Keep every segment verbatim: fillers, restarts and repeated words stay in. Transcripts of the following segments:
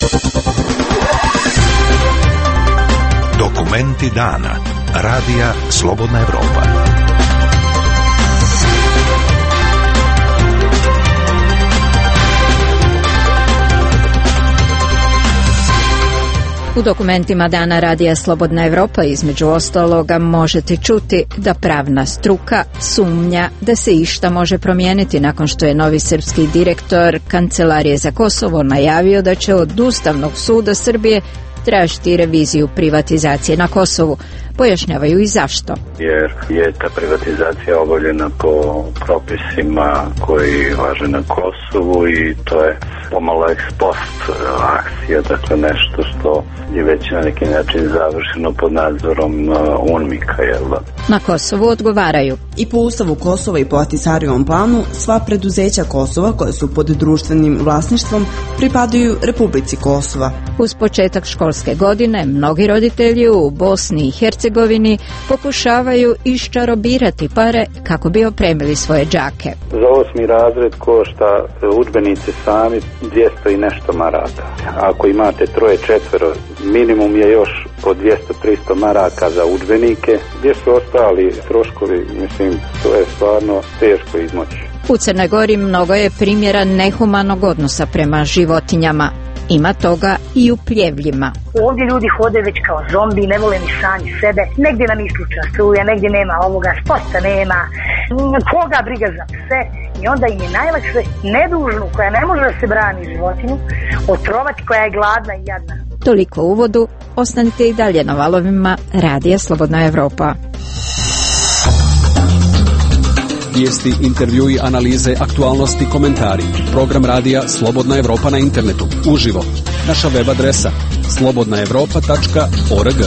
Dokumenti dana. Radija Slobodna Evropa. U dokumentima dana Radija Slobodna Evropa između ostaloga možete čuti da pravna struka sumnja da se išta može promijeniti nakon što je novi srpski direktor Kancelarije za Kosovo najavio da će od Ustavnog suda Srbije tražiti reviziju privatizacije na Kosovu. Pojašnjavaju i zašto. Jer je ta privatizacija obavljena po propisima koji važe na Kosovu i to je pomalo ex post akcija, dakle nešto što je već na neki način završeno pod nadzorom UNMIK-a, jel da? Na Kosovu odgovaraju. I po Ustavu Kosova i po Ahtisarijevom planu, sva preduzeća Kosova koja su pod društvenim vlasništvom pripadaju Republici Kosova. Uz početak školske godine, mnogi roditelji u Bosni i Hercegovini pokušavaju iščarobirati pare kako bi opremili svoje đake. Za osmi razred košta udžbenici sami dvjesto i nešto maraka. Ako imate troje, četvero, minimum je još po dvjesto do tristo maraka za udžbenike. Gdje su ostali troškovi, mislim, to je stvarno teško izmoći. U Crnoj Gori mnogo je primjera nehumanog odnosa prema životinjama. Ima toga i u Pljevljima. Ovdje ljudi hode već kao zombi, ne vole ni sami sebe. Negdje nam isključa struja, negdje nema ovoga, sporta nema. Koga briga za pse? I onda im je najlakše nedužnu, koja ne može da se brani životinju, otrovati koja je gladna i jadna. Toliko u uvodu, ostanite i dalje na valovima Radija Slobodna Evropa. Vijesti, intervjui, analize, aktualnosti, komentari. Program Radija Slobodna Evropa na internetu. Uživo. Naša web adresa slobodna evropa tačka org.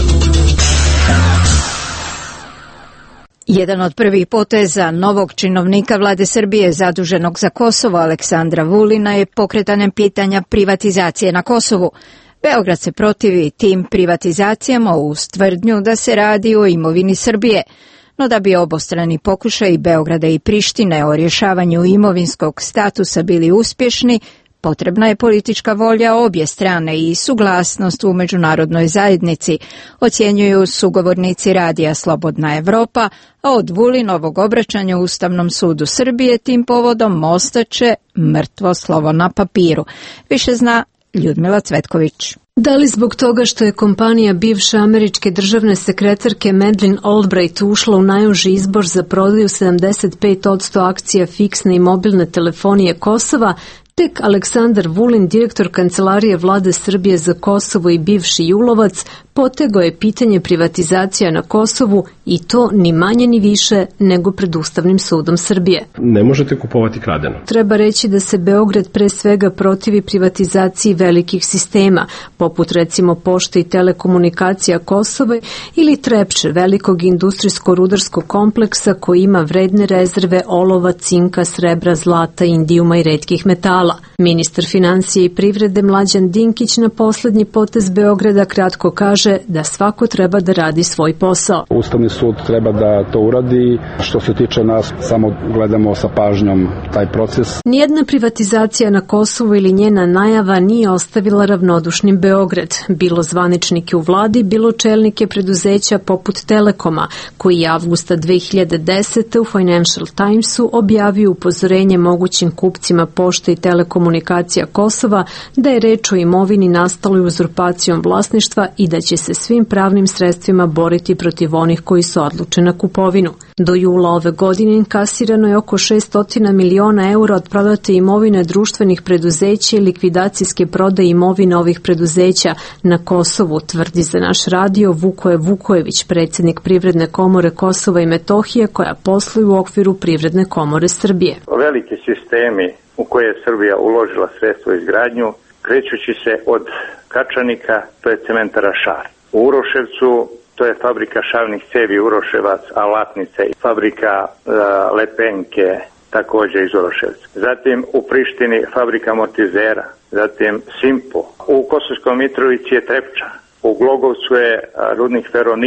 Jedan od prvih poteza novog činovnika vlade Srbije zaduženog za Kosovo Aleksandra Vulina je pokretanje pitanja privatizacije na Kosovu. Beograd se protivi tim privatizacijama uz tvrdnju da se radi o imovini Srbije. No da bi obostrani pokušaji Beograda i Prištine o rješavanju imovinskog statusa bili uspješni, potrebna je politička volja obje strane i suglasnost u međunarodnoj zajednici, ocjenjuju sugovornici Radija Slobodna Evropa, a od Vulinovog obraćanja Ustavnom sudu Srbije tim povodom ostaće mrtvo slovo na papiru. Više zna Ljudmila Cvetković. Da li zbog toga što je kompanija bivše američke državne sekretarke Madeleine Albright ušla u najuži izbor za prodaju sedamdeset pet posto akcija fiksne i mobilne telefonije Kosova, tek Aleksandar Vulin, direktor Kancelarije vlade Srbije za Kosovo i bivši julovac, potegao je pitanje privatizacija na Kosovu i to ni manje ni više nego pred Ustavnim sudom Srbije. Ne možete kupovati kradeno. Treba reći da se Beograd pre svega protivi privatizaciji velikih sistema, poput recimo pošte i telekomunikacija Kosova ili Trepče, velikog industrijsko-rudarskog kompleksa koji ima vredne rezerve olova, cinka, srebra, zlata, indijuma i retkih metala. Ministar financije i privrede Mlađan Dinkić na poslednji potez Beograda kratko kaže da svako treba da radi svoj posao. Ustavni sud treba da to uradi. Što se tiče nas, samo gledamo sa pažnjom taj proces. Nijedna privatizacija na Kosovu ili njena najava nije ostavila ravnodušnim Beograd. Bilo zvaničnike u vladi, bilo čelnike preduzeća poput Telekoma, koji je avgusta dve hiljade desete. u Financial Timesu objavio upozorenje mogućim kupcima pošte i telekomunikacija Kosova da je reč o imovini nastaloj uzurpacijom vlasništva i da će se svim pravnim sredstvima boriti protiv onih koji su odlučeni na kupovinu. Do jula ove godine inkasirano je oko šesto miliona eura od prodate imovine društvenih preduzeća i likvidacijske prodaje imovine ovih preduzeća na Kosovu, tvrdi za naš radio Vukoje Vukojević, predsjednik Privredne komore Kosova i Metohije, koja posluje u okviru Privredne komore Srbije. Veliki sistemi u koje je Srbija uložila sredstvo izgradnju, krećući se od Kačanika, to je cementara Šar. U Uroševcu to je fabrika šavnih cevi Uroševac, Alatnice i fabrika uh, Lepenke, također iz Uroševca. Zatim u Prištini fabrika amortizera, zatim Simpo. U Kosovskoj Mitrovici je Trepča, u Glogovcu je uh, rudnik Feroniko.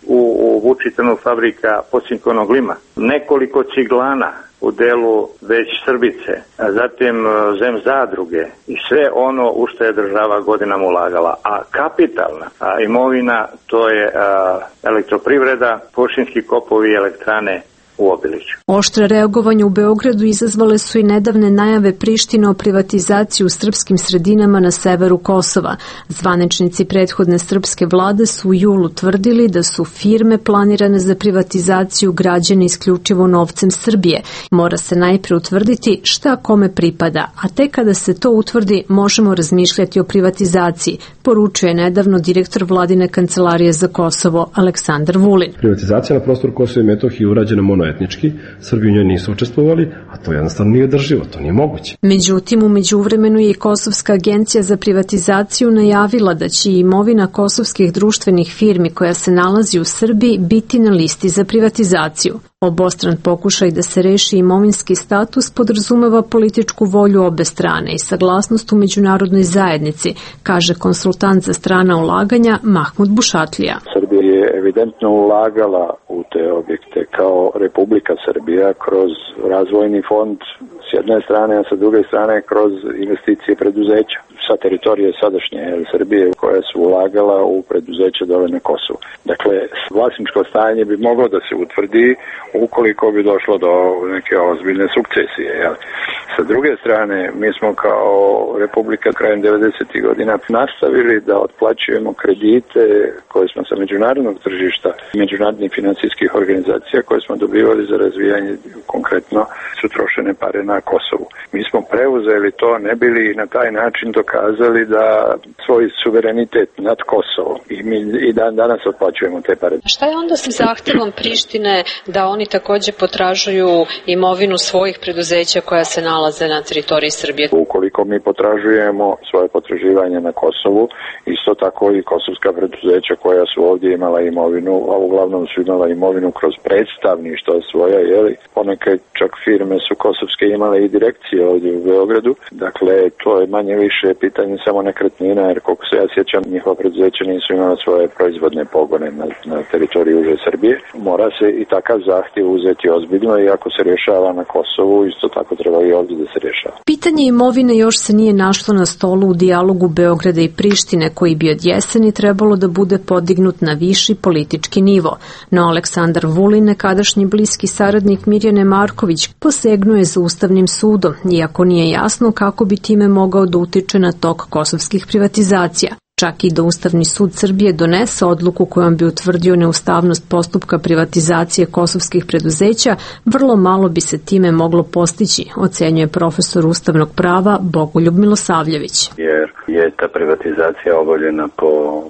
u, u Vučitanu fabrika pocinkonog lima, nekoliko ciglana u delu već Srbice, a zatim zem zadruge i sve ono u što je država godinama ulagala. A kapitalna a imovina to je a, elektroprivreda, površinski kopovi i elektrane u Obiliću. Oštre reagovanje u Beogradu izazvale su i nedavne najave Prištine o privatizaciji u srpskim sredinama na severu Kosova. Zvaničnici prethodne srpske vlade su u julu tvrdili da su firme planirane za privatizaciju građene isključivo novcem Srbije. Mora se najpre utvrditi šta kome pripada, a tek kada se to utvrdi možemo razmišljati o privatizaciji, poručuje nedavno direktor vladine kancelarije za Kosovo Aleksandar Vulin. Privatizacija na prostoru Kosova i Metohije urađena monoetnički, Srbi u njoj nisu učestvovali, a to jednostavno nije održivo, to nije moguće. Međutim, u međuvremenu je i Kosovska agencija za privatizaciju najavila da će imovina kosovskih društvenih firmi koja se nalazi u Srbiji biti na listi za privatizaciju. Obostran pokušaj da se reši imovinski status podrazumeva političku volju obe strane i saglasnost u međunarodnoj zajednici, kaže konsultant za strana ulaganja Mahmud Bušatlija. Srbija je evidentno ulagala u te objekte kao Republika Srbija kroz razvojni fond s jedne strane, a sa druge strane kroz investicije preduzeća sa teritorije sadašnje Srbije koja su ulagala u preduzeće dole na Kosovu. Dakle, vlasničko stanje bi moglo da se utvrdi ukoliko bi došlo do neke ozbiljne sukcesije. Jel? Sa druge strane, mi smo kao Republika krajem devedesetih godina nastavili da otplaćujemo kredite koje smo sa međunarodnog tržišta, međunarodnih financijskih organizacija koje smo dobivali za razvijanje, konkretno su trošene pare na Kosovu. Mi smo preuzeli to, ne bili na taj način dokazali da svoj suverenitet nad Kosovom i mi i dan danas otplaćujemo te pare. Šta je onda sa zahtevom Prištine da oni takođe potražuju imovinu svojih preduzeća koja se nalaze na teritoriji Srbije? Ukoliko mi potražujemo svoje potraživanje na Kosovu, isto tako i kosovska preduzeća koja su ovdje imala imovinu, a uglavnom su imala imovinu kroz predstavništva svoja, jeli, ponekad čak firme su kosovske imale i direkcije ovdje u Beogradu, dakle to je manje više pitanje samo nekretnina, jer koliko se ja sjećam, njihova preduzeća nisu imala svoje proizvodne pogone na, na teritoriji uže Srbije. Mora se i takav zahtjev uzeti ozbiljno i ako se rješava na Kosovu, isto tako treba i ovdje da se rješava. Pitanje imovine još se nije našlo na stolu u dijalogu Beograda i Prištine, koji bi od jeseni trebalo da bude podignut na viši politički nivo. No Aleksandar Vulin, nekadašnji bliski saradnik Mirjane Marković, posegnuje za Ustavnim sudom, iako nije jasno kako bi time mogao da utiče na tok kosovskih privatizacija. Čak i da Ustavni sud Srbije donese odluku kojom bi utvrdio neustavnost postupka privatizacije kosovskih preduzeća, vrlo malo bi se time moglo postići, ocenjuje profesor ustavnog prava Bogoljub Milosavljević. Jer je ta privatizacija obavljena po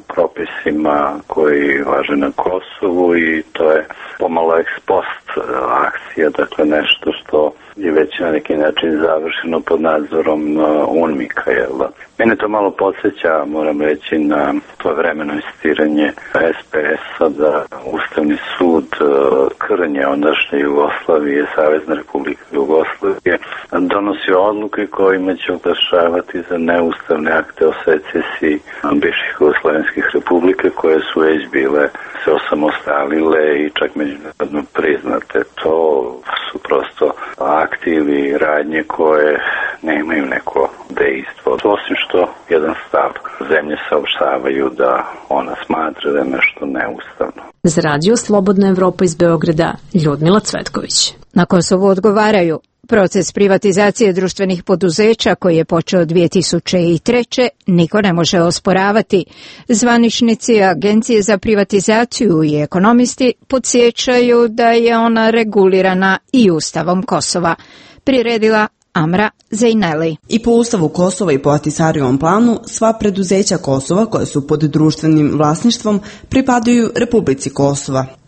propisima koji važe na Kosovu i to je pomalo ex post akcija, dakle nešto što je već na neki način završeno pod nadzorom UNMIK-a. Mene to malo podsjeća, moram reći, na to vremeno insistiranje es pe es-a da Ustavni sud krnje ondašnje Jugoslavije, Savezne Republike Jugoslavije, donosi odluke kojima će oglašavati za neustavne akte o secesiji bivših jugoslovenskih republike koje su već bile se osamostalile i čak međunarodno priznate. To su prosto akti ili radnje koje nemaju neko dejstvo. Osim što jedan stav zemlje saopštavaju da ona smatra da je nešto neustavno. Za radio Slobodna Evropa iz Beograda, Ljudmila Cvetković. Na Kosovu odgovaraju. Proces privatizacije društvenih poduzeća koji je počeo dvije tisuće treće. niko ne može osporavati. Zvaničnici Agencije za privatizaciju i ekonomisti podsjećaju da je ona regulirana i Ustavom Kosova. Priredila Amra Zejneli. I po Ustavu Kosova i po Ahtisarijevom planu, sva preduzeća Kosova koja su pod društvenim vlasništvom pripadaju Republici Kosova.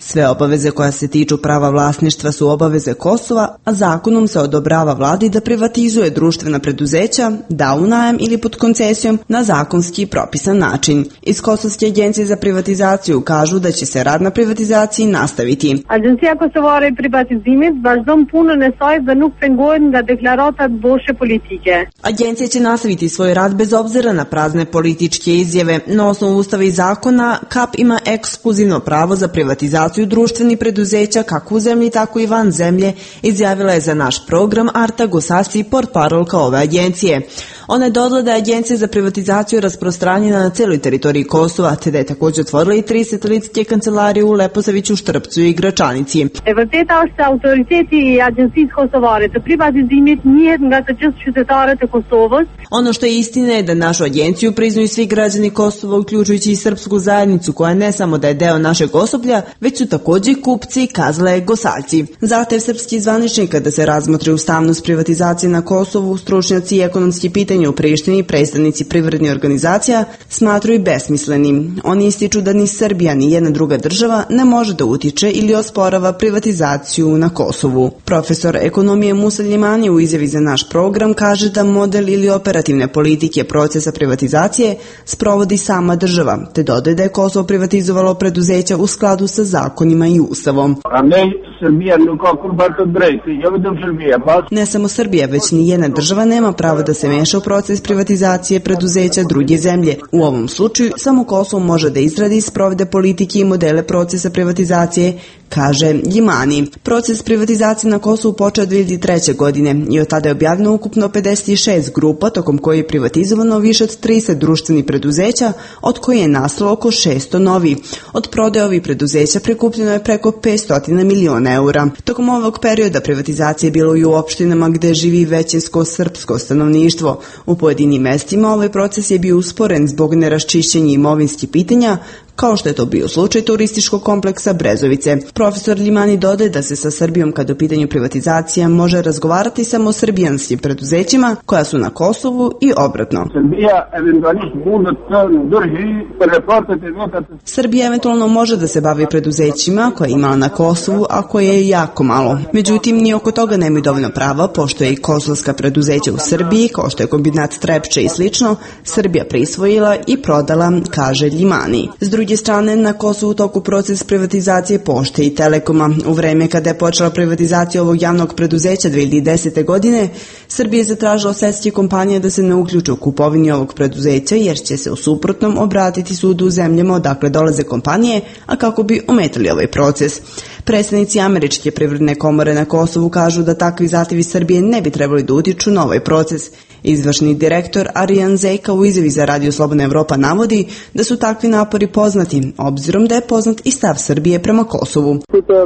Sve obaveze koja se tiču prava vlasništva su obaveze Kosova, a zakonom se odobrava vladi da privatizuje društvena preduzeća, da u najam ili pod koncesijom na zakonski propisan način. Iz Kosovske agencije za privatizaciju kažu da će se rad na privatizaciji nastaviti. Agencija Kosovare i privatizimit vazhdon punën e saj dhe nuk pengohet nga deklaratat boshe politike. Agencija će nastaviti svoj rad bez obzira na prazne političke izjave. Na osnovu ustava i zakona K A P ima ekskluzivno pravo za privatizaciju društvenih preduzeća kako u zemlji tako i van zemlje, izjavila je za naš program Arta Gosasi, portparolka ove agencije. Ona je dodala da je Agencija za privatizaciju rasprostranjena na celoj teritoriji Kosova, te da je također otvorila i tri satelitske kancelarije u Leposaviću, Štrpcu i Gračanici. E vërteta është se autoriteti i Agjencisë Kosovare të privatizimit njihet nga të gjithë qytetarët e Kosovës. Ono što je istina je da našu agenciju priznaju svi građani Kosova, uključujući i srpsku zajednicu, koja ne samo da je deo našeg osoblja, već su također kupci, kazala je Gosaljci. Zahtev srpskih zvaničnika da se razmotri ustavnost privatizacije na Kosovu, stručnjaci i ekonomski pitanja u Prištini i predstavnici privrednih organizacija smatruju besmislenim. Oni ističu da ni Srbija ni jedna druga država ne može da utiče ili osporava privatizaciju na Kosovu. Profesor ekonomije Musa Ljimani u izjavi za naš program kaže da model ili operativne politike procesa privatizacije sprovodi sama država, te dodaje da je Kosovo privatizovalo preduzeća u skladu sa zakonima i ustavom. A ne Srbija nuk ka kur bar të drejtë, jo vetëm Srbija, pas Ne samo Srbija, već ni jedna država nema pravo da se meša u proces privatizacije preduzeća druge zemlje. U ovom slučaju samo Kosovo može da izradi i sprovede politike i modele procesa privatizacije, kaže Ljimani. Proces privatizacije na Kosovu počeo dve hiljade treće. godine i od tada je objavljeno ukupno pedeset šest grupa, tokom koje je privatizovano više od trideset društvenih preduzeća, od koje je nastalo oko šesto novi. Od prodaje ovih preduzeća prikupljeno je preko petsto miliona eura. Tokom ovog perioda privatizacije je bilo i u opštinama gde živi većinsko srpsko stanovništvo. U pojedinim mestima ovaj proces je bio usporen zbog neraščišćenja imovinskih pitanja, kao što je to bio slučaj turističkog kompleksa Brezovice. Profesor Ljimani dodaje da se sa Srbijom kada u pitanju privatizacija može razgovarati samo o srbijanskim preduzećima koja su na Kosovu i obratno. Srbija eventualisht mund të ndërhyjë për raportet e veta. Srbija eventualno može da se bavi preduzećima koje je imala na Kosovu, a koje je jako malo. Međutim, ni oko toga nemaju dovoljno prava, pošto je i kosovska preduzeća u Srbiji, kao što je kombinat Trepče i slično, Srbija prisvojila i prodala, kaže Ljimani. S druge strane, na Kosovu u toku proces privatizacije Pošte i Telekoma. U vreme kada je počela privatizacija ovog javnog preduzeća dve hiljade desete. godine, Srbija je zatražila od svetskih kompanija da se ne uključe u kupovini ovog preduzeća, jer će se u suprotnom obratiti sudu u zemljama odakle dolaze kompanije, a kako bi ometali ovaj proces. Predstavnici Američke privredne komore na Kosovu kažu da takvi zahtevi Srbije ne bi trebali da utiču na ovaj proces. Izvršni direktor Arijan Zejka u izjavi za Radio Slobodna Evropa navodi da su takvi napori poznati, obzirom da je poznat i stav Srbije prema Kosovu.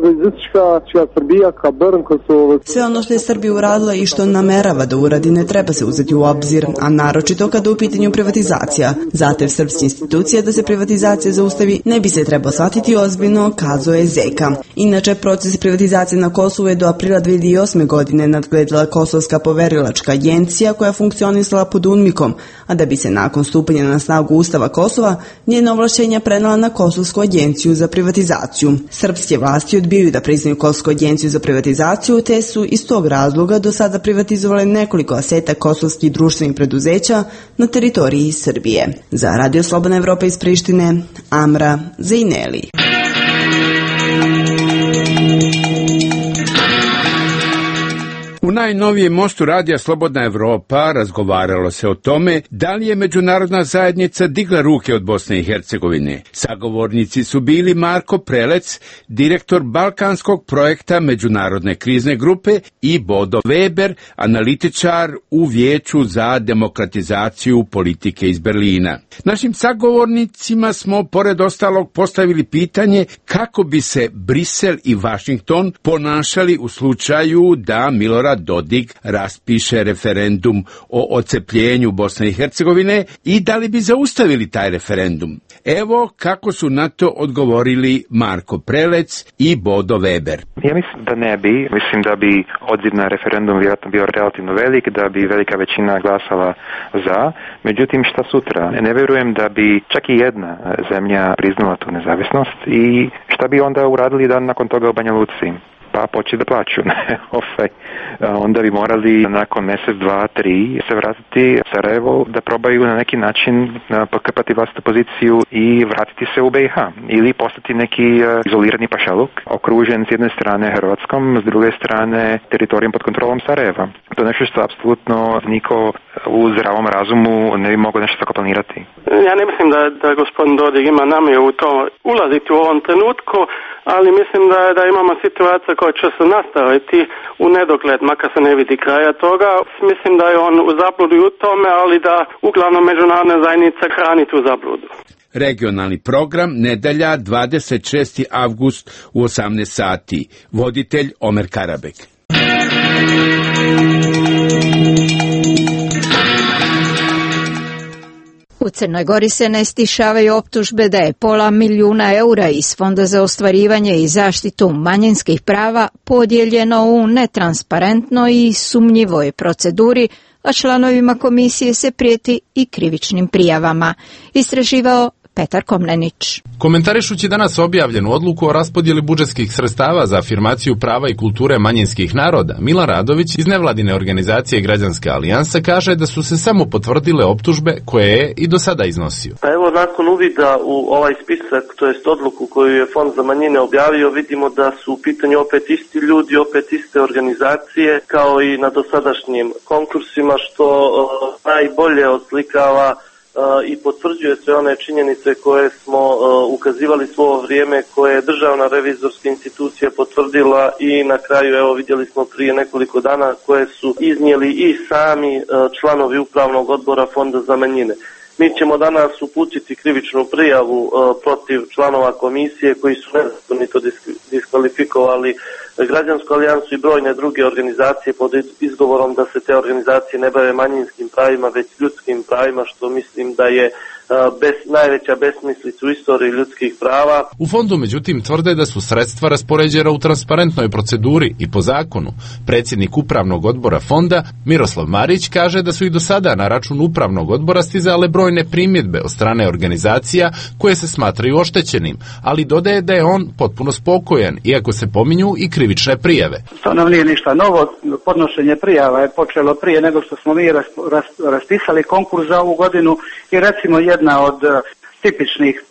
Sve ono što je Srbija uradila i što namerava da uradi ne treba se uzeti u obzir, a naročito kada u pitanju privatizacija. Zahtev srpske institucije da se privatizacija zaustavi ne bi se trebao shvatiti ozbiljno, kazuje Zejka. Inače, proces privatizacije na Kosovu je do aprila dve hiljade osme. godine nadgledala Kosovska poverilačka agencija koja funkcionisala pod UNMIK-om, a da bi se nakon stupanja na snagu Ustava Kosova njena ovlašćenja prenela na Kosovsku agenciju za privatizaciju. Srpske vlasti odbijaju da priznaju Kosovsku agenciju za privatizaciju, te su iz tog razloga do sada privatizovale nekoliko aseta kosovskih društvenih preduzeća na teritoriji Srbije. Za Radio Slobodna Evropa iz Prištine, Amra Zejneli. U najnovijem mostu Radija Slobodna Evropa razgovaralo se o tome da li je međunarodna zajednica digla ruke od Bosne i Hercegovine. Sagovornici su bili Marko Prelec, direktor Balkanskog projekta Međunarodne krizne grupe, i Bodo Weber, analitičar u Vijeću za demokratizaciju politike iz Berlina. Našim sagovornicima smo pored ostalog postavili pitanje kako bi se Brisel i Vašington ponašali u slučaju da Milorad Dodik raspiše referendum o odcepljenju Bosne i Hercegovine i da li bi zaustavili taj referendum? Evo kako su na to odgovorili Marko Prelec i Bodo Weber. Ja mislim da ne bi. Mislim da bi odziv na referendum vjerojatno bio relativno velik, da bi velika većina glasala za. Međutim, šta sutra? Ne vjerujem da bi čak i jedna zemlja priznala tu nezavisnost i šta bi onda uradili dan nakon toga u Banja Luci? Pa početi da plaću. Onda bi morali nakon mjesec, dva, tri se vratiti u Sarajevo da probaju na neki način pokrpati vlastitu poziciju i vratiti se u B i H. Ili postati neki izolirani pašaluk, okružen s jedne strane Hrvatskom, s druge strane teritorijom pod kontrolom Sarajeva. To je nešto što apsolutno niko u zdravom razumu ne bi mogao nešto tako planirati. Ja ne mislim da, da gospodin Dodik ima namjeru u to ulaziti u ovom trenutku, ali mislim da, da imamo situaciju koja će se nastaviti u nedogled, makar se ne vidi kraja toga. Mislim da je on u zabludi u tome, ali da uglavnom međunarodna zajednica hrani tu zabludu. Regionalni program nedjelja dvadeset šesti avgust u osamnaest sati. Voditelj Omer Karabek. U Crnoj Gori se ne stišavaju optužbe da je pola milijuna eura iz Fonda za ostvarivanje i zaštitu manjinskih prava podijeljeno u netransparentnoj i sumnjivoj proceduri, a članovima komisije se prijeti i krivičnim prijavama. Istraživao Petar Komnenić. Komentarišući danas objavljenu odluku o raspodjeli budžetskih sredstava za afirmaciju prava i kulture manjinskih naroda, Milan Radović iz nevladine organizacije Građanska alijansa kaže da su se samo potvrdile optužbe koje je i do sada iznosio. Pa evo, nakon uvida u ovaj spisak, to jest odluku koju je Fond za manjine objavio, vidimo da su u pitanju opet isti ljudi, opet iste organizacije, kao i na dosadašnjim konkursima, što uh, najbolje oslikava i potvrđuje sve one činjenice koje smo uh, ukazivali svo ovo vrijeme, koje je Državna revizorska institucija potvrdila i na kraju, evo, vidjeli smo prije nekoliko dana, koje su iznijeli i sami uh, članovi upravnog odbora Fonda za manjine. Mi ćemo danas uputiti krivičnu prijavu uh, protiv članova komisije koji su nezakonito diskvalifikovali Građansku alijansu i brojne druge organizacije pod izgovorom da se te organizacije ne bave manjinskim pravima, već ljudskim pravima, što mislim da je bez, najveća besmislica u istoriji ljudskih prava. U fondu, međutim, tvrde da su sredstva raspoređena u transparentnoj proceduri i po zakonu. Predsjednik upravnog odbora fonda, Miroslav Marić, kaže da su i do sada na račun upravnog odbora stizale brojne primjedbe od strane organizacija koje se smatraju oštećenim, ali dodaje da je on potpuno spokojan, iako se pominju i krivične prijave. To nam nije ništa novo. Podnošenje prijava je počelo prije nego što smo mi raspisali konkurs za ovu godinu i recimo jedna od tipičnih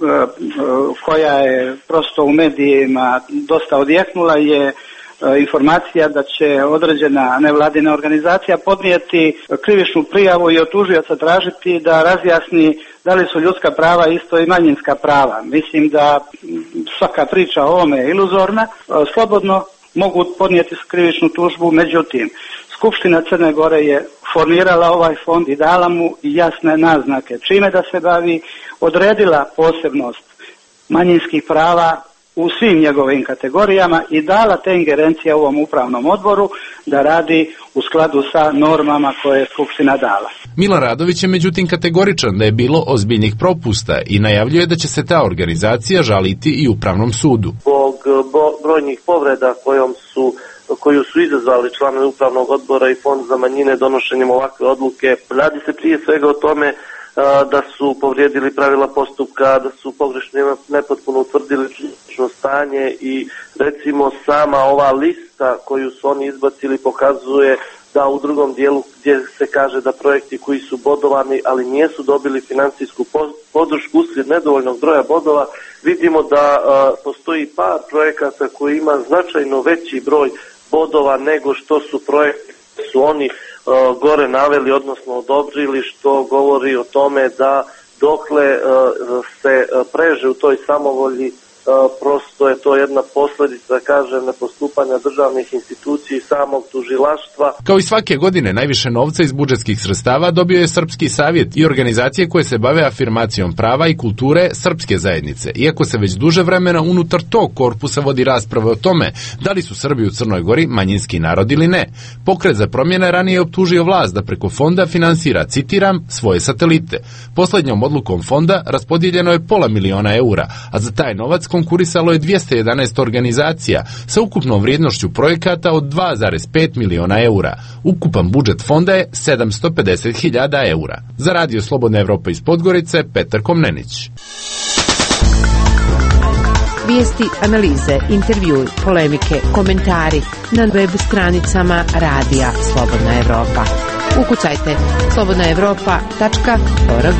koja je prosto u medijima dosta odjeknula je informacija da će određena nevladina organizacija podnijeti krivičnu prijavu i od tužioca tražiti da razjasni da li su ljudska prava isto i manjinska prava. Mislim da svaka priča o ovome je iluzorna. Slobodno mogu podnijeti krivičnu tužbu, međutim Skupština Crne Gore je formirala ovaj fond i dala mu jasne naznake čime da se bavi, odredila posebnost manjinskih prava u svim njegovim kategorijama i dala te ingerencije ovom upravnom odboru da radi u skladu sa normama koje je Skupština dala. Milan Radović je međutim kategoričan da je bilo ozbiljnih propusta i najavljuje da će se ta organizacija žaliti i upravnom sudu. Zbog brojnih povreda kojom su koju su izazvali članovi upravnog odbora i Fond za manjine donošenjem ovakve odluke. Radi se prije svega o tome da su povrijedili pravila postupka, da su pogrešno i nepotpuno utvrdili činjenično stanje i recimo sama ova lista koju su oni izbacili pokazuje da u drugom dijelu gdje se kaže da projekti koji su bodovani ali nisu dobili financijsku podršku uslijed nedovoljnog broja bodova, vidimo da a, postoji par projekata koji ima značajno veći broj bodova nego što su projekti su oni uh, gore naveli, odnosno odobrili, što govori o tome da dokle uh, se uh, preže u toj samovolji uh, prosto je to jedna posljedica, da kažem, nepostupanja državnih institucija i samog tužilaštva. Kao i svake godine, najviše novca iz budžetskih sredstava dobio je Srpski savjet i organizacije koje se bave afirmacijom prava i kulture srpske zajednice. Iako se već duže vremena unutar tog korpusa vodi rasprava o tome da li su Srbi u Crnoj Gori manjinski narod ili ne. Pokret za promjene ranije je optužio vlast da preko fonda finansira, citiram, svoje satelite. Posljednjom odlukom fonda raspodijeljeno je pola miliona eura, a za taj novac konkurisalo je dvjesto jedanaest organizacija sa ukupnom vrijednošću projekata od dva zarez pet miliona eura. Ukupan budžet fonda je sedamsto pedeset hiljada eura. Za Radio Slobodna Evropa iz Podgorice, Petar Komnenić. Vijesti, analize, intervjui, polemike, komentari na web stranicama Radija Slobodna Evropa. Ukucajte slobodna evropa tačka org.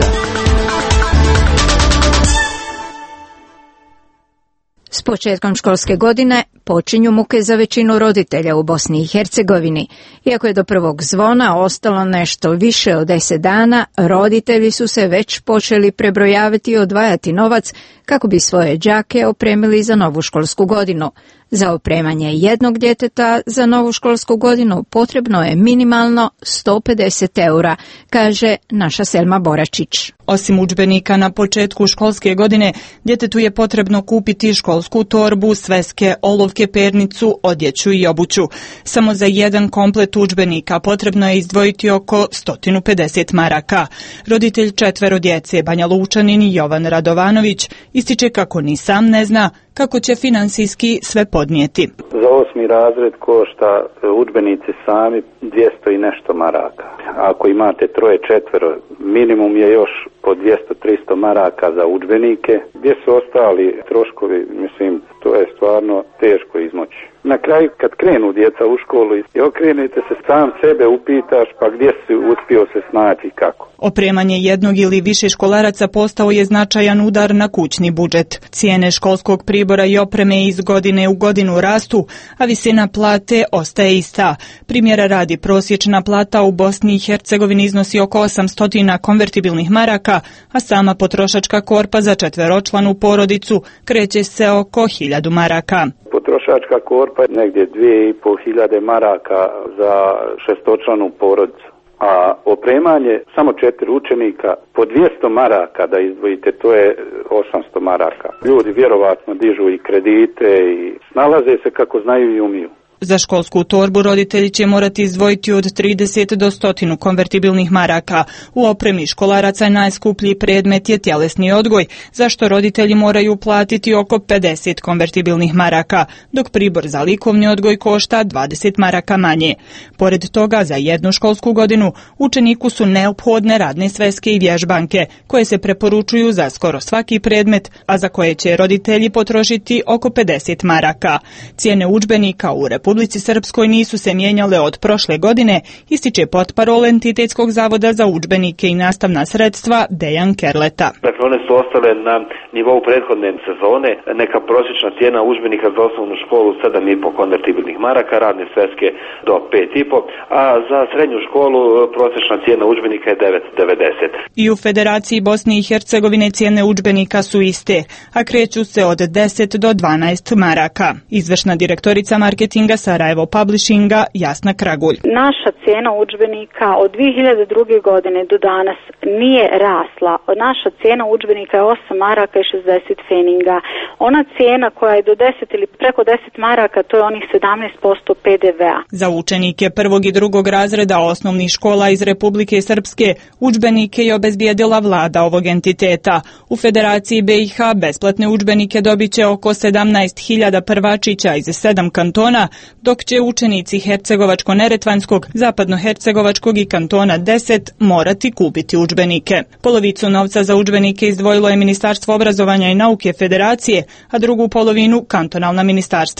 S početkom školske godine počinju muke za većinu roditelja u Bosni i Hercegovini. Iako je do prvog zvona ostalo nešto više od deset dana, roditelji su se već počeli prebrojavati i odvajati novac kako bi svoje đake opremili za novu školsku godinu. Za opremanje jednog djeteta za novu školsku godinu potrebno je minimalno sto pedeset eura, kaže naša Selma Boračić. Osim udžbenika na početku školske godine, djetetu je potrebno kupiti školsku torbu, sveske, olovke, pernicu, odjeću i obuću. Samo za jedan komplet udžbenika potrebno je izdvojiti oko sto pedeset maraka. Roditelj četvero djece, Banja Lučanin Jovan Radovanović, ističe kako ni sam ne zna kako će finansijski sve podnijeti. Za osmi razred košta udžbenici sami dvjesto i nešto maraka. Ako imate troje, četvero, minimum je još po dvjesto do tristo maraka za udžbenike. Gdje su ostali troškovi, mislim, to je stvarno teško izmoći. Na kraju, kad krenu djeca u školu i okrenete se, sam sebe upitaš pa gdje si uspio se snaći kako. Opremanje jednog ili više školaraca postao je značajan udar na kućni budžet. Cijene školskog pribora i opreme iz godine u godinu rastu, a visina plate ostaje ista. Primjera radi, prosječna plata u Bosni i Hercegovini iznosi oko osamsto konvertibilnih maraka, a sama potrošačka korpa za četveročlanu porodicu kreće se oko hiljadu maraka. Potrošačka korpa je negdje dvije i pol hiljade maraka za šestočlanu porodicu. A opremanje samo četiri učenika po dvjesto maraka da izdvojite, to je osamsto maraka. Ljudi vjerovatno dižu i kredite i snalaze se kako znaju i umiju. Za školsku torbu roditelji će morati izdvojiti od trideset do sto konvertibilnih maraka. U opremi školaraca najskuplji predmet je tjelesni odgoj, za što roditelji moraju platiti oko pedeset konvertibilnih maraka, dok pribor za likovni odgoj košta dvadeset maraka manje. Pored toga, za jednu školsku godinu učeniku su neophodne radne sveske i vježbanke, koje se preporučuju za skoro svaki predmet, a za koje će roditelji potrošiti oko pedeset maraka. Cijene udžbenika u Republici Srpskoj nisu se mijenjale od prošle godine, ističe potparol Entitetskog zavoda za udžbenike i nastavna sredstva Dejan Kerleta. Dakle, one su ostale na nivou prethodne sezone. Neka prosječna cijena udžbenika za osnovnu školu sedam i po konvertibilnih maraka, radne sveske do pet i po, a za srednju školu prosječna cijena udžbenika je devet devedeset. I u Federaciji Bosne i Hercegovine cijene udžbenika su iste, a kreću se od deset do dvanaest maraka. Izvršna direktorica marketinga Sarajevo Publishinga Jasna Kragulj. Naša cijena udžbenika od dvije hiljade druge. godine do danas nije rasla. Naša cijena udžbenika je osam maraka i šezdeset feninga. Ona cijena koja je do deset ili preko deset maraka, to je onih sedamnaest posto pe de ve a. Za učenike prvog i drugog razreda osnovnih škola iz Republike Srpske udžbenike je obezbijedila vlada ovog entiteta. U Federaciji be i ha besplatne udžbenike dobit će oko sedamnaest hiljada prvačića iz sedam kantona, dok će učenici Hercegovačko-Neretvanskog, Zapadno-Hercegovačkog i kantona deset morati kupiti udžbenike. Polovicu novca za udžbenike izdvojilo je Ministarstvo obrazovanja i nauke Federacije, a drugu polovinu kantonalna ministarstva.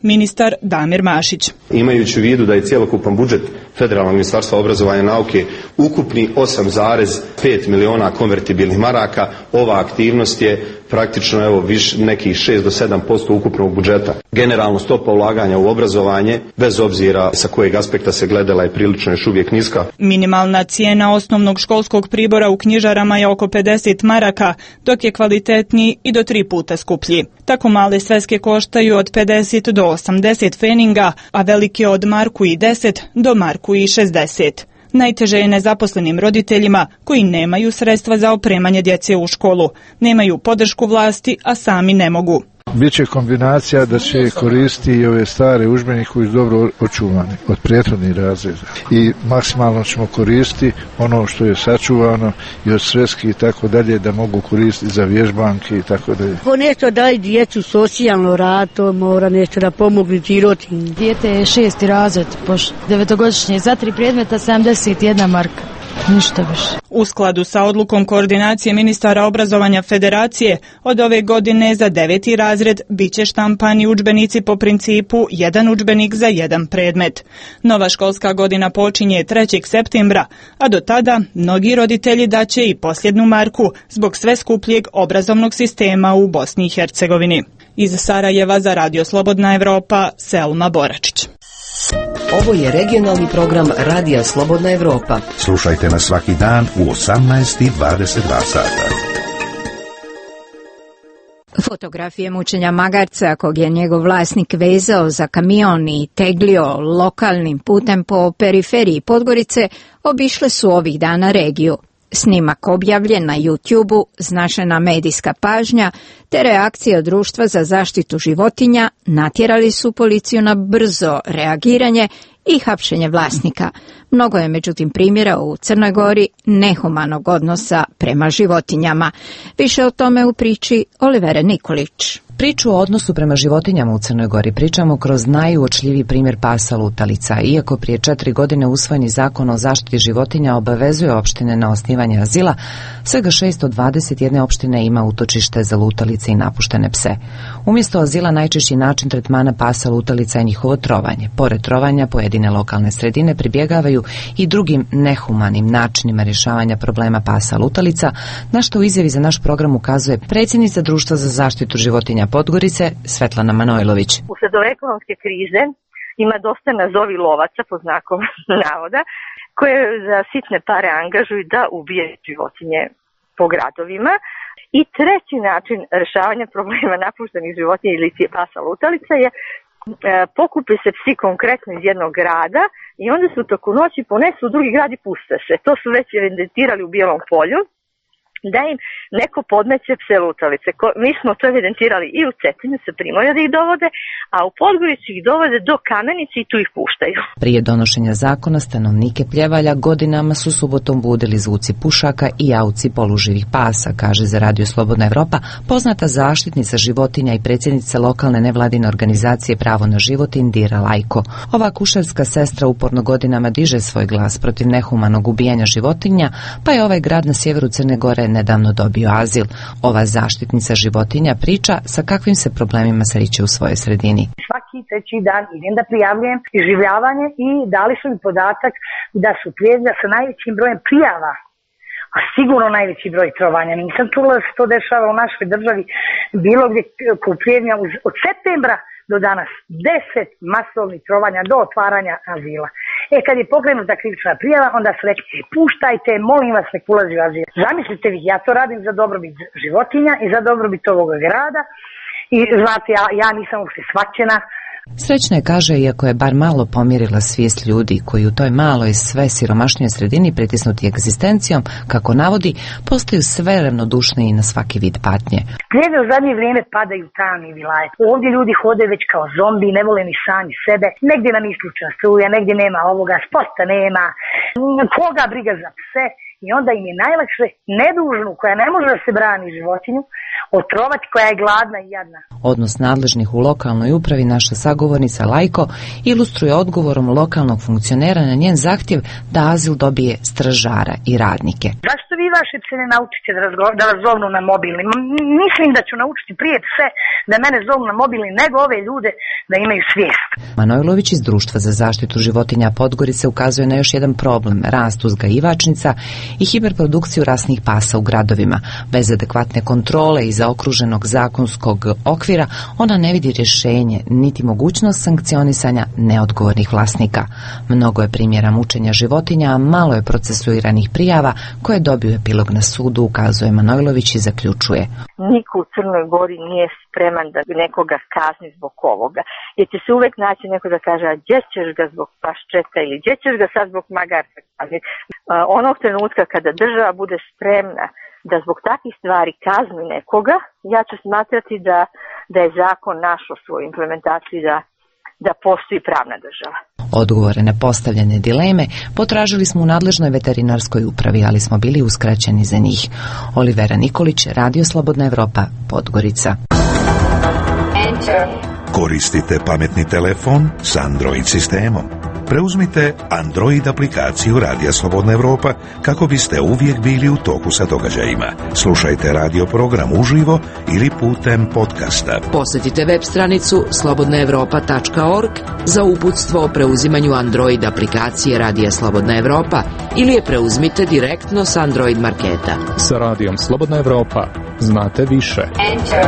ministar Damir Mašić. Imajući u vidu da je cjelokupan budžet Federalnog ministarstva obrazovanja i nauke ukupni osam zarez pet miliona konvertibilnih maraka, ova aktivnost je praktično evo viš, nekih šest do sedam posto ukupnog budžeta. Generalno stopa ulaganja u obrazovanje, bez obzira sa kojeg aspekta se gledala, je prilično još uvijek niska. Minimalna cijena osnovnog školskog pribora u knjižarama je oko pedeset maraka, dok je kvalitetniji i do tri puta skuplji. Tako male sveske koštaju od pedeset do osamdeset feninga, a velike od marku i deset do marku i šezdeset. Najteže je nezaposlenim roditeljima koji nemaju sredstva za opremanje djece u školu, nemaju podršku vlasti, a sami ne mogu. Biće kombinacija da će koristiti i ove stare udžbenike koji su dobro očuvani od prethodnih razreda i maksimalno ćemo koristiti ono što je sačuvano i od sveski i tako dalje, da mogu koristiti za vježbanke i tako dalje. Ko nešto daje djecu socijalno rad, to mora nešto da pomogli ti roditelji. Dijete je šesti razred, poš devetogodišnje, za tri predmeta sedamdeset jedna marka. Ništa više. U skladu sa odlukom koordinacije ministara obrazovanja Federacije, od ove godine za deveti razred biće štampani udžbenici po principu jedan udžbenik za jedan predmet. Nova školska godina počinje trećeg septembra, a do tada mnogi roditelji daće i posljednu marku zbog sve skupljeg obrazovnog sistema u Bosni i Hercegovini. Iz Sarajeva za Radio Slobodna Evropa, Selma Boračić. Ovo je regionalni program Radija Slobodna Evropa. Slušajte nas svaki dan u osamnaest i dvadeset dva sata. Fotografije mučenja magarca kog je njegov vlasnik vezao za kamion i teglio lokalnim putem po periferiji Podgorice obišle su ovih dana regiju. Snimak objavljen na YouTube-u, značajna medijska pažnja te reakcija Društva za zaštitu životinja natjerali su policiju na brzo reagiranje i hapšenje vlasnika. Mnogo je međutim primjera u Crnoj Gori nehumanog odnosa prema životinjama. Više o tome u priči Olivere Nikolić. Priču o odnosu prema životinjama u Crnoj Gori pričamo kroz najuočljiviji primjer pasa lutalica. Iako prije četiri godine usvojeni zakon o zaštiti životinja obavezuje opštine na osnivanje azila, svega šest od dvadeset jedne opštine ima utočište za lutalice i napuštene pse. Umjesto azila najčešći način tretmana pasa lutalica je njihovo trovanje. Pored trovanja, pojedine lokalne sredine pribjegavaju i drugim nehumanim načinima rješavanja problema pasa lutalica, na što u izjavi za naš program ukazuje predsjednica Društva za zaštitu životinja Podgorice, Svetlana Manojlović. Usled ove ekonomske krize ima dosta nazovi lovaca, po znakom navoda, koje za sitne pare angažuju da ubijaju životinje po gradovima. I treći način rješavanja problema napuštenih životinja ili pasa lutalica je e, pokupe se psi konkretno iz jednog grada i onda se u toku noći ponesu u drugi grad i puste se. To su već evidentirali u Bijelom polju, da im neko podmeće pse lutalice. Mi smo to evidentirali i u Cetinju se Primorja da ih dovode, a u Podgorici ih dovode do Kamenice i tu ih puštaju. Prije donošenja zakona stanovnike Pljevalja godinama su subotom budili zvuci pušaka i jauci poluživih pasa, kaže za Radio Slobodna Evropa poznata zaštitnica životinja i predsjednica lokalne nevladine organizacije Pravo na život Indira Lajko. Ova kuševska sestra uporno godinama diže svoj glas protiv nehumanog ubijanja životinja, pa je ovaj grad na sjeveru Crne Gore nedavno dobio azil. Ova zaštitnica životinja priča sa kakvim se problemima sreće u svojoj sredini. Svaki treći dan idem da prijavljujem iživljavanje i dali su mi podatak da su Pljevalja sa najvećim brojem prijava, a sigurno najveći broj trovanja. Nisam čula da se to dešava u našoj državi bilo gdje kod Pljevalja od septembra do danas. Deset masovnih trovanja do otvaranja azila. E, kad je pokrenuta krivična prijava, onda su rekli, puštajte, molim vas, nek ulazi u azil. Zamislite vi, ja to radim za dobrobit životinja i za dobrobit ovoga grada i znate, ja, ja nisam uopšte shvaćena. Srećna je, kaže, iako je bar malo pomirila svijest ljudi koji u toj maloj sve siromašnijoj sredini pritisnuti egzistencijom, kako navodi, postaju sve ravnodušniji na svaki vid patnje. Pljevalje u zadnje vrijeme padaju tamni vilaje. Ovdje ljudi hode već kao zombi, ne vole ni sami sebe. Negdje nam isključena struja, negdje nema ovoga, sporta nema, koga briga za pse. I onda im je najlakše nedužnu, koja ne može da se brani životinju, otrovati, koja je gladna i jadna. Odnos nadležnih u lokalnoj upravi naša sagovornica Lajko ilustruje odgovorom lokalnog funkcionera na njen zahtjev da azil dobije stražara i radnike. Zašto vi vaše pse ne naučite da, razgo- da vas zovnu na mobilni? Mislim da ću naučiti prije pse da mene zovnu na mobilni nego ove ljude da imaju svijest. Manojlović iz Društva za zaštitu životinja Podgorice ukazuje na još jedan problem, rast uzgajivačnica i hiperprodukciju rasnih pasa u gradovima. Bez adekvatne kontrole i zaokruženog zakonskog okvira ona ne vidi rješenje niti mogućnost sankcionisanja neodgovornih vlasnika. Mnogo je primjera mučenja životinja, a malo je procesuiranih prijava koje dobiju epilog na sudu, ukazuje Manojlović i zaključuje. Niko u Crnoj Gori nije spreman da nekoga kazni zbog ovoga. Jer će se uvek naći neko da kaže, a gdje ćeš ga zbog paščeta ili gdje ćeš ga sad zbog magarca. Ali onog trenutka kada država bude spremna da zbog takvih stvari kazni nekoga, ja ću smatrati da, da je zakon našao svoju implementaciju da, da postoji pravna država. Odgovore na postavljene dileme potražili smo u nadležnoj veterinarskoj upravi, ali smo bili uskraćeni za njih. Olivera Nikolić, Radio Slobodna Evropa, Podgorica. Koristite pametni telefon s Android sistemom. Preuzmite Android aplikaciju Radija Slobodna Evropa kako biste uvijek bili u toku sa događajima. Slušajte radio program uživo ili putem podcasta. Posjetite web stranicu slobodna evropa tačka org za uputstvo o preuzimanju Android aplikacije Radija Slobodna Evropa ili je preuzmite direktno s Android marketa. Sa Radijom Slobodna Evropa znate više. Enter.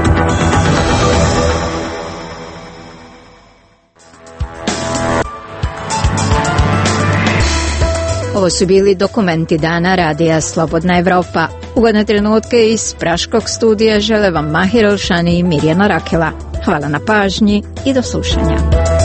Ovo su bili dokumenti dana Radija Slobodna Evropa. Ugodne trenutke iz Praškog studija žele vam Mahir Elšani i Mirjana Rakela. Hvala na pažnji i do slušanja.